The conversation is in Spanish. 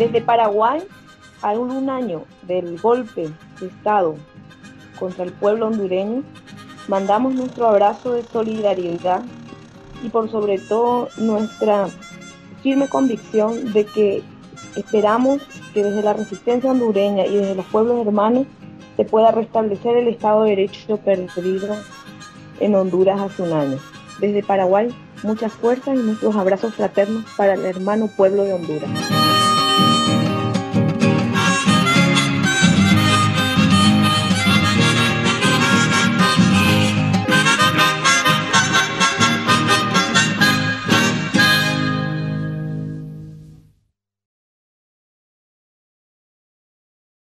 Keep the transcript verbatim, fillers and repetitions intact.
Desde Paraguay, a un año del golpe de Estado contra el pueblo hondureño, mandamos nuestro abrazo de solidaridad y por sobre todo nuestra firme convicción de que esperamos que desde la resistencia hondureña y desde los pueblos hermanos se pueda restablecer el Estado de Derecho perdido en Honduras hace un año. Desde Paraguay, muchas fuerzas y nuestros abrazos fraternos para el hermano pueblo de Honduras.